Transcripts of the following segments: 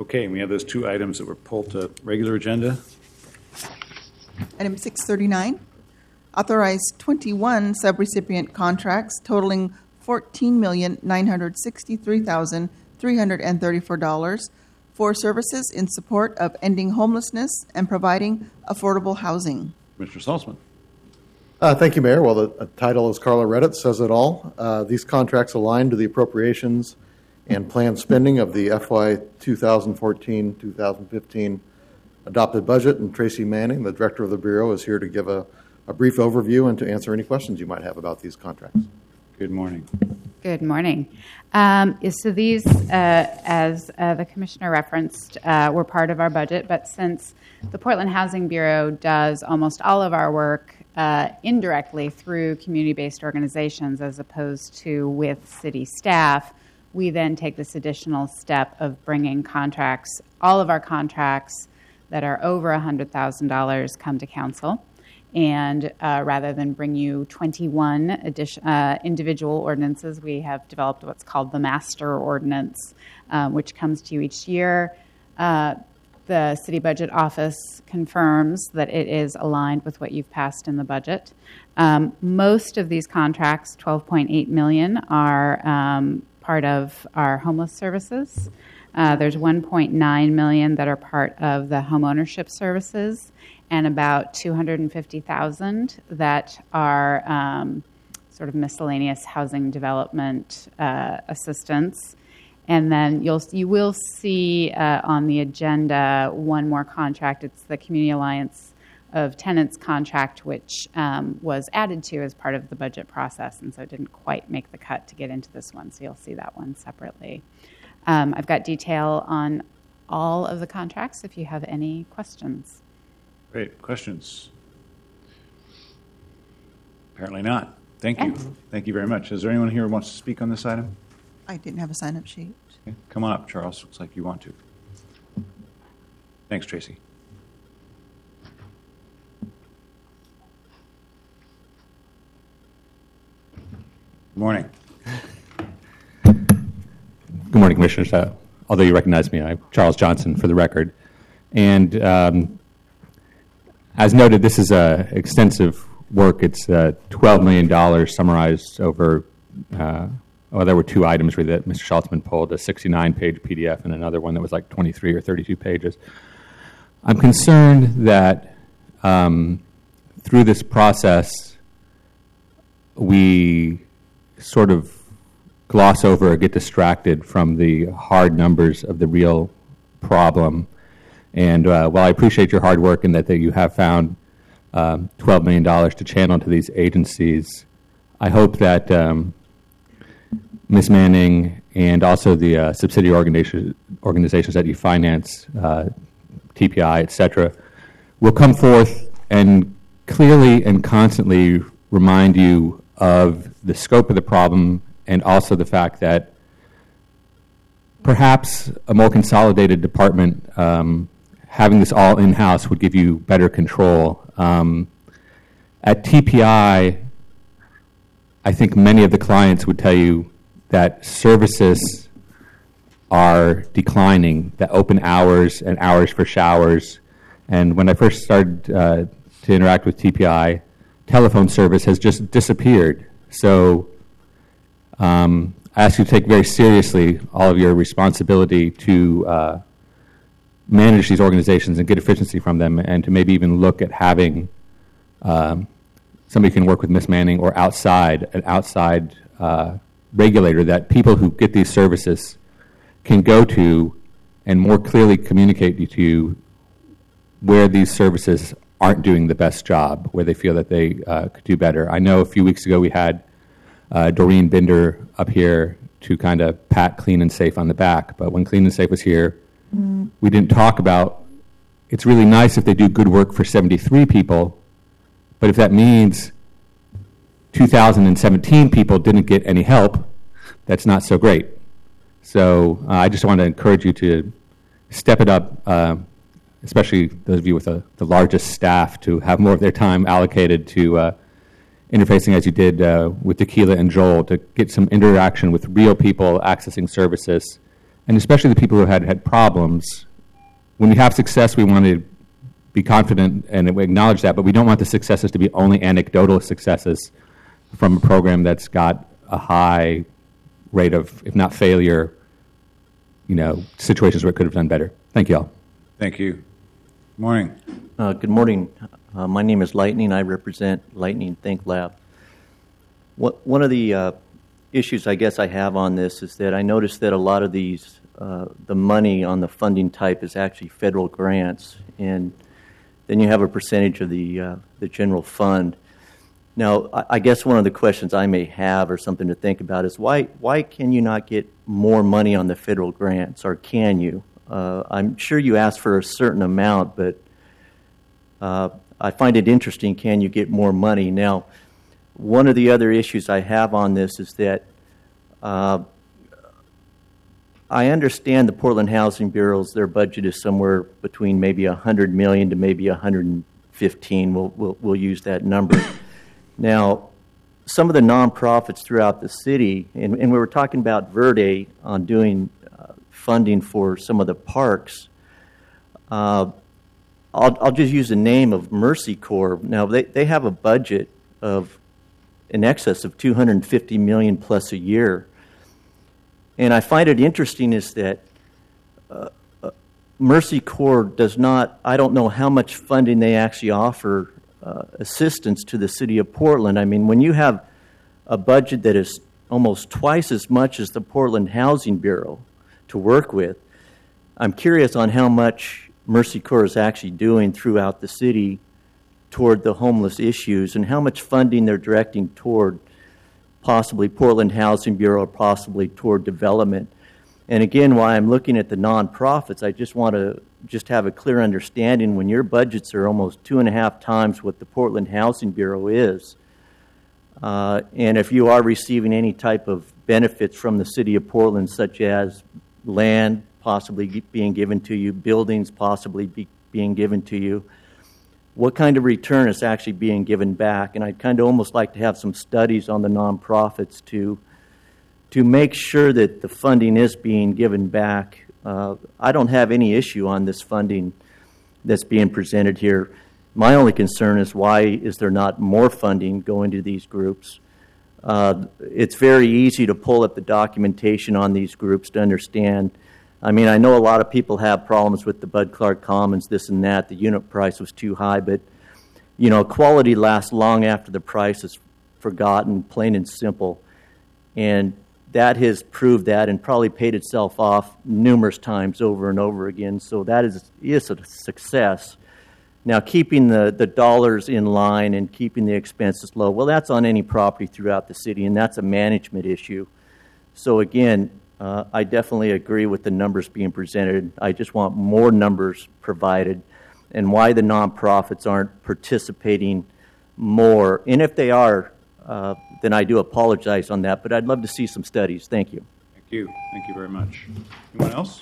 Okay, and we have those two items that were pulled to regular agenda. Item 639, authorize 21 subrecipient contracts totaling $14,963,334 for services in support of ending homelessness and providing affordable housing. Commissioner Saltzman. Thank you, Mayor. Well, the title, as Carla read it, says it all. These contracts align to the appropriations and planned spending of the FY 2014-2015 adopted budget, and Tracy Manning, the Director of the Bureau, is here to give a brief overview and to answer any questions you might have about these contracts. Good morning. Good morning. So these, as the Commissioner referenced, were part of our budget, but since the Portland Housing Bureau does almost all of our work indirectly through community-based organizations as opposed to with city staff, we then take this additional step of bringing contracts, all of our contracts that are over $100,000 come to council. And rather than bring you 21 individual ordinances, we have developed what's called the Master Ordinance, which comes to you each year. The City Budget Office confirms that it is aligned with what you've passed in the budget. Most of these contracts, $12.8 million, are part of our homeless services. There's $1.9 million that are part of the homeownership services, and about $250,000 that are sort of miscellaneous housing development assistance. And then you will see on the agenda one more contract. It's the Community Alliance of Tenants contract, which was added to as part of the budget process, and so it didn't quite make the cut to get into this one, so you'll see that one separately. I've got detail on all of the contracts if you have any questions. Great. Questions? Apparently not. Thank you. Thank you very much. Is there anyone here who wants to speak on this item? I didn't have a sign-up sheet. Okay. Come on up, Charles. Looks like you want to. Thanks, Tracy. Good morning. Good morning, Commissioners. Although you recognize me, I'm Charles Johnson for the record. And as noted, this is extensive work. It's $12 million summarized over, there were two items really that Mr. Saltzman pulled, a 69-page PDF and another one that was like 23 or 32 pages. I'm concerned that through this process, we sort of gloss over or get distracted from the hard numbers of the real problem. And while I appreciate your hard work and that you have found $12 million to channel to these agencies, I hope that Ms. Manning and also the subsidiary organizations that you finance, TPI, et cetera, will come forth and clearly and constantly remind you of the scope of the problem and also the fact that perhaps a more consolidated department having this all in-house would give you better control. At TPI, I think many of the clients would tell you that services are declining, that open hours and hours for showers. And when I first started to interact with TPI, telephone service has just disappeared. So I ask you to take very seriously all of your responsibility to manage these organizations and get efficiency from them, and to maybe even look at having somebody can work with Ms. Manning or an outside regulator that people who get these services can go to and more clearly communicate to you where these services aren't doing the best job, where they feel that they could do better. I know a few weeks ago we had Doreen Binder up here to kind of pat Clean and Safe on the back, but when Clean and Safe was here, we didn't talk about, it's really nice if they do good work for 73 people, but if that means 2017 people didn't get any help, that's not so great. So I just want to encourage you to step it up, especially those of you with the largest staff, to have more of their time allocated to interfacing as you did with Tequila and Joel, to get some interaction with real people accessing services and especially the people who had problems. When we have success, we want to be confident and we acknowledge that, but we don't want the successes to be only anecdotal successes from a program that's got a high rate of, if not failure, situations where it could have done better. Thank you all. Thank you. Morning. Good morning. My name is Lightning. I represent Lightning Think Lab. One of the issues I guess I have on this is that I noticed that a lot of these, the money on the funding type is actually federal grants, and then you have a percentage of the general fund. Now, I guess one of the questions I may have or something to think about is why can you not get more money on the federal grants, or can you? I'm sure you asked for a certain amount, but I find it interesting, can you get more money? Now, one of the other issues I have on this is that I understand the Portland Housing Bureau's, their budget is somewhere between maybe $100 million to maybe $115. We'll use that number. Now, some of the nonprofits throughout the city, and we were talking about Verde on doing funding for some of the parks. I'll just use the name of Mercy Corps. Now, they have a budget of in excess of $250 million plus a year. And I find it interesting is that Mercy Corps does not, I don't know how much funding they actually offer assistance to the city of Portland. I mean, when you have a budget that is almost twice as much as the Portland Housing Bureau to work with, I'm curious on how much Mercy Corps is actually doing throughout the city toward the homeless issues and how much funding they're directing toward possibly Portland Housing Bureau, possibly toward development. And again, while I'm looking at the nonprofits, I just want to have a clear understanding when your budgets are almost 2.5 times what the Portland Housing Bureau is. And if you are receiving any type of benefits from the city of Portland, such as land possibly being given to you, buildings possibly being given to you, what kind of return is actually being given back? And I'd kind of almost like to have some studies on the nonprofits to make sure that the funding is being given back. I don't have any issue on this funding that's being presented here. My only concern is why is there not more funding going to these groups? It's very easy to pull up the documentation on these groups to understand. I mean, I know a lot of people have problems with the Bud Clark Commons, this and that. The unit price was too high, but, quality lasts long after the price is forgotten, plain and simple. And that has proved that and probably paid itself off numerous times over and over again. So that is a success. Now, keeping the dollars in line and keeping the expenses low, well, that's on any property throughout the city, and that's a management issue. So again, I definitely agree with the numbers being presented. I just want more numbers provided and why the nonprofits aren't participating more. And if they are, then I do apologize on that, but I'd love to see some studies. Thank you. Thank you. Thank you very much. Anyone else?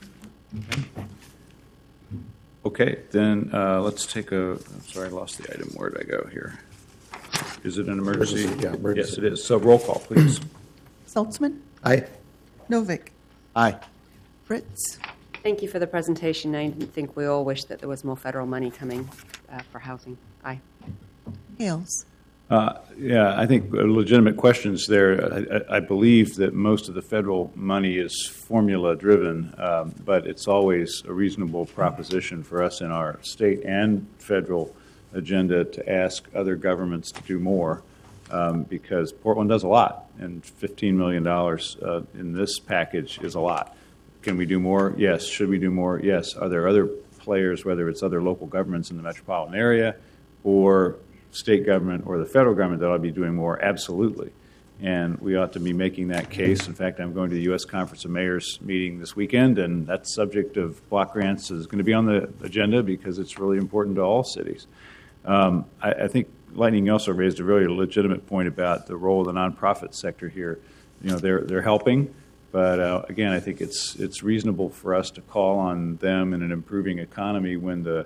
Okay, then let's take I'm sorry, I lost the item. Where did I go here? Is it an emergency? Yeah, emergency. Yes, it is. So roll call, please. Saltzman, Aye. Novick, Aye. Fritz, Thank you for the presentation. I think we all wish that there was more federal money coming for housing. Aye. Hales. Yeah, I think legitimate questions there. I believe that most of the federal money is formula-driven, but it's always a reasonable proposition for us in our state and federal agenda to ask other governments to do more, because Portland does a lot, and $15 million in this package is a lot. Can we do more? Yes. Should we do more? Yes. Are there other players, whether it's other local governments in the metropolitan area or state government or the federal government, that ought to be doing more? Absolutely. And we ought to be making that case. In fact, I'm going to the U.S. Conference of Mayors meeting this weekend, and that subject of block grants is going to be on the agenda because it's really important to all cities. I think Lightning also raised a very legitimate point about the role of the nonprofit sector here. They're helping, but again, I think it's reasonable for us to call on them in an improving economy when the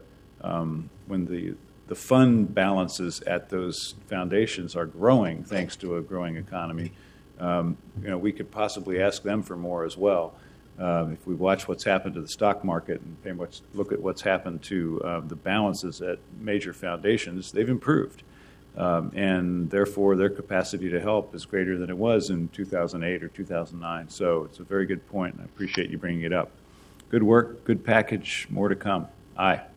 fund balances at those foundations are growing thanks to a growing economy. We could possibly ask them for more as well. If we watch what's happened to the stock market and look at what's happened to the balances at major foundations, they've improved. And therefore, their capacity to help is greater than it was in 2008 or 2009. So it's a very good point, and I appreciate you bringing it up. Good work, good package, more to come. Aye.